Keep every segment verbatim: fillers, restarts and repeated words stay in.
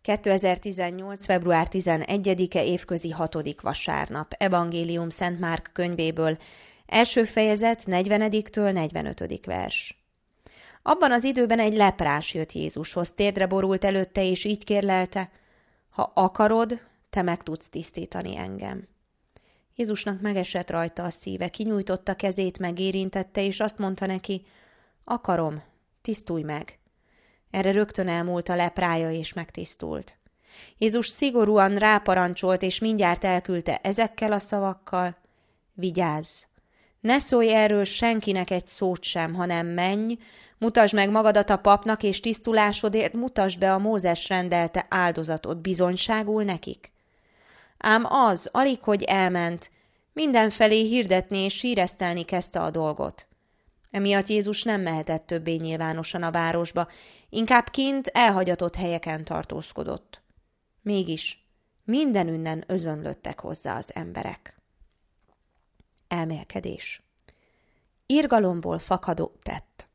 kétezer-tizennyolc. február tizenegyedike évközi hatodik vasárnap. Evangélium Szent Márk könyvéből. Első fejezet negyvenediktől negyvenötödik vers. Abban az időben egy leprás jött Jézushoz, térdre borult előtte, és így kérlelte: ha akarod, te meg tudsz tisztítani engem. Jézusnak megesett rajta a szíve, kinyújtotta kezét, megérintette, és azt mondta neki: akarom, tisztulj meg. Erre rögtön elmúlt a leprája, és megtisztult. Jézus szigorúan ráparancsolt, és mindjárt elküldte ezekkel a szavakkal: vigyázz! Ne szólj erről senkinek egy szót sem, hanem menj, mutasd meg magadat a papnak, és tisztulásodért mutasd be a Mózes rendelte áldozatot bizonyságul nekik. Ám az, alig hogy elment, mindenfelé hirdetni és híresztelni kezdte a dolgot. Emiatt Jézus nem mehetett többé nyilvánosan a városba, inkább kint elhagyatott helyeken tartózkodott. Mégis mindenünnen özönlöttek hozzá az emberek. Elmélkedés. Irgalomból fakadó tett.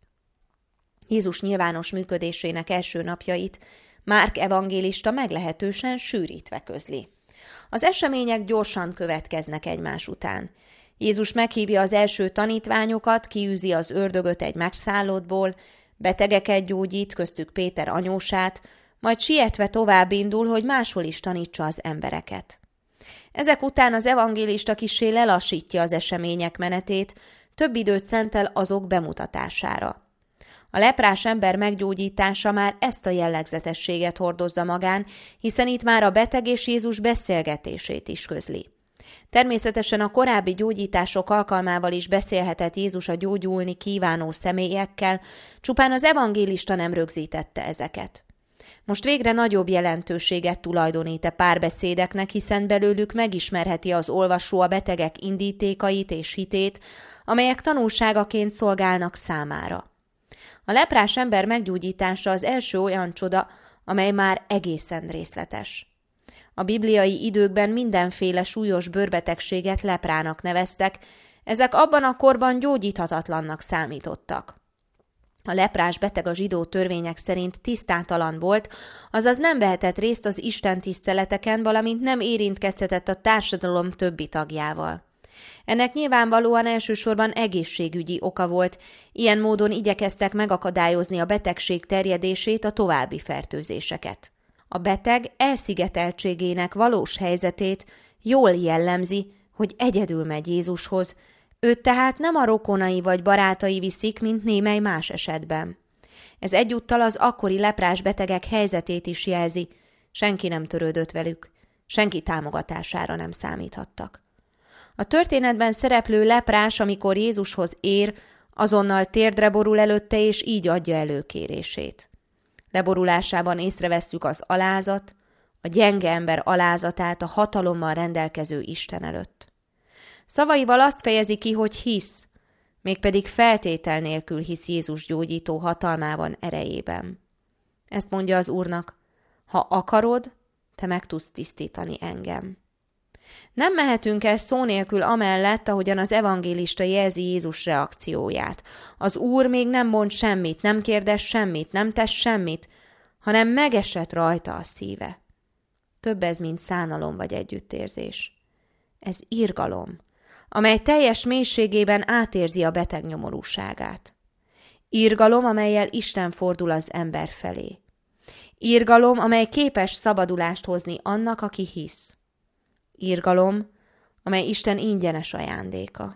Jézus nyilvános működésének első napjait Márk evangélista meglehetősen sűrítve közli. Az események gyorsan következnek egymás után. Jézus meghívja az első tanítványokat, kiűzi az ördögöt egy megszállottból, betegeket gyógyít, köztük Péter anyósát, majd sietve tovább indul, hogy máshol is tanítsa az embereket. Ezek után az evangélista kissé lelassítja az események menetét, több időt szentel azok bemutatására. A leprás ember meggyógyítása már ezt a jellegzetességet hordozza magán, hiszen itt már a beteg és Jézus beszélgetését is közli. Természetesen a korábbi gyógyítások alkalmával is beszélhetett Jézus a gyógyulni kívánó személyekkel, csupán az evangélista nem rögzítette ezeket. Most végre nagyobb jelentőséget tulajdonít a párbeszédeknek, hiszen belőlük megismerheti az olvasó a betegek indítékait és hitét, amelyek tanulságaként szolgálnak számára. A leprás ember meggyógyítása az első olyan csoda, amely már egészen részletes. A bibliai időkben mindenféle súlyos bőrbetegséget leprának neveztek, ezek abban a korban gyógyíthatatlannak számítottak. A leprás beteg a zsidó törvények szerint tisztátalan volt, azaz nem vehetett részt az istentiszteleteken, valamint nem érintkezhetett a társadalom többi tagjával. Ennek nyilvánvalóan elsősorban egészségügyi oka volt, ilyen módon igyekeztek megakadályozni a betegség terjedését, a további fertőzéseket. A beteg elszigeteltségének valós helyzetét jól jellemzi, hogy egyedül megy Jézushoz, őt tehát nem a rokonai vagy barátai viszik, mint némely más esetben. Ez egyúttal az akkori leprás betegek helyzetét is jelzi, senki nem törődött velük, senki támogatására nem számíthattak. A történetben szereplő leprás, amikor Jézushoz ér, azonnal térdre borul előtte, és így adja előkérését. Leborulásában észrevesszük az alázat, a gyenge ember alázatát a hatalommal rendelkező Isten előtt. Szavaival azt fejezi ki, hogy hisz, mégpedig feltétel nélkül hisz Jézus gyógyító hatalmában, erejében. Ezt mondja az Úrnak: ha akarod, te meg tudsz tisztítani engem. Nem mehetünk el szó nélkül amellett, ahogyan az evangélista jelzi Jézus reakcióját. Az Úr még nem mond semmit, nem kérdez semmit, nem tesz semmit, hanem megesett rajta a szíve. Több ez, mint szánalom vagy együttérzés. Ez irgalom, amely teljes mélységében átérzi a beteg nyomorúságát. Irgalom, amellyel Isten fordul az ember felé. Irgalom, amely képes szabadulást hozni annak, aki hisz. Irgalom, amely Isten ingyenes ajándéka.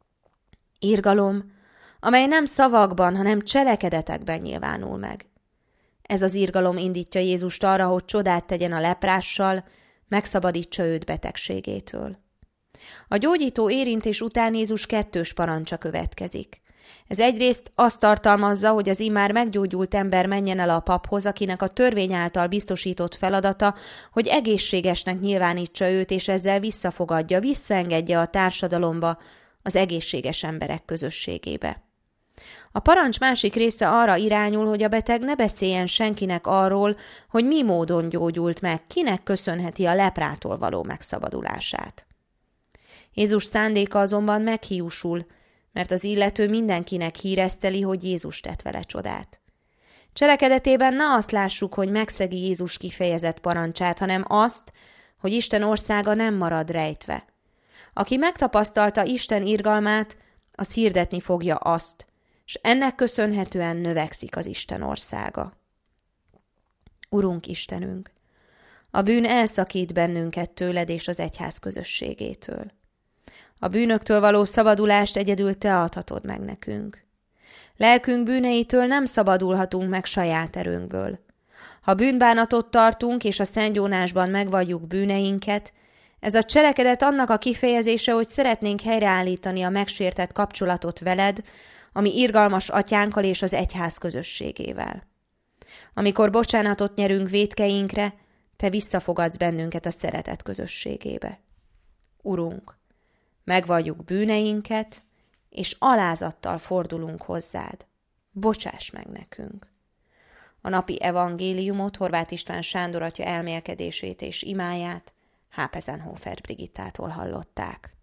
Irgalom, amely nem szavakban, hanem cselekedetekben nyilvánul meg. Ez az irgalom indítja Jézust arra, hogy csodát tegyen a leprással, megszabadítsa őt betegségétől. A gyógyító érintés után Jézus kettős parancsa következik. Ez egyrészt azt tartalmazza, hogy az immár meggyógyult ember menjen el a paphoz, akinek a törvény által biztosított feladata, hogy egészségesnek nyilvánítsa őt, és ezzel visszafogadja, visszaengedje a társadalomba, az egészséges emberek közösségébe. A parancs másik része arra irányul, hogy a beteg ne beszéljen senkinek arról, hogy mi módon gyógyult meg, kinek köszönheti a leprától való megszabadulását. Jézus szándéka azonban meghiúsul, mert az illető mindenkinek híreszteli, hogy Jézus tett vele csodát. Cselekedetében ne azt lássuk, hogy megszegi Jézus kifejezett parancsát, hanem azt, hogy Isten országa nem marad rejtve. Aki megtapasztalta Isten irgalmát, az hirdetni fogja azt, és ennek köszönhetően növekszik az Isten országa. Urunk Istenünk, a bűn elszakít bennünket tőled és az egyház közösségétől. A bűnöktől való szabadulást egyedül te adhatod meg nekünk. Lelkünk bűneitől nem szabadulhatunk meg saját erőnkből. Ha bűnbánatot tartunk, és a szentgyónásban megvalljuk bűneinket, ez a cselekedet annak a kifejezése, hogy szeretnénk helyreállítani a megsértett kapcsolatot veled, ami irgalmas atyánkkal és az egyház közösségével. Amikor bocsánatot nyerünk vétkeinkre, te visszafogadsz bennünket a szeretet közösségébe. Urunk, megvalljuk bűneinket, és alázattal fordulunk hozzád. Bocsáss meg nekünk! A napi evangéliumot Horváth István Sándor atya elmélkedését és imáját Hápezenhofer Brigittától hallották.